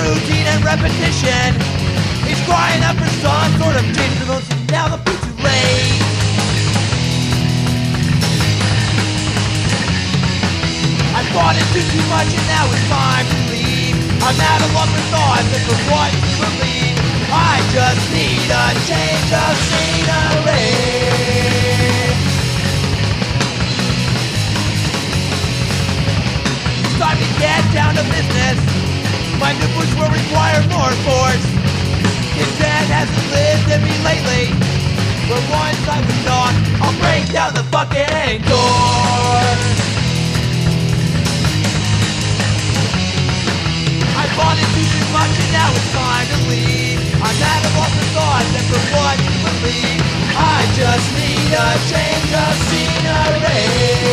routine and repetition. He's crying out for some sort of change, but most now they'll be too late. I bought into too much and now it's time to leave. I'm at a loss for thoughts and for what to believe. I just need a change of scenery. It's time to get down to business. My new push will require more force. Content hasn't lived in me lately, but once I was knocked, I'll break down the fucking door. I bought into too much and now it's time to leave. I'm at a loss of thoughts and for what to believe. I just need a change of scenery.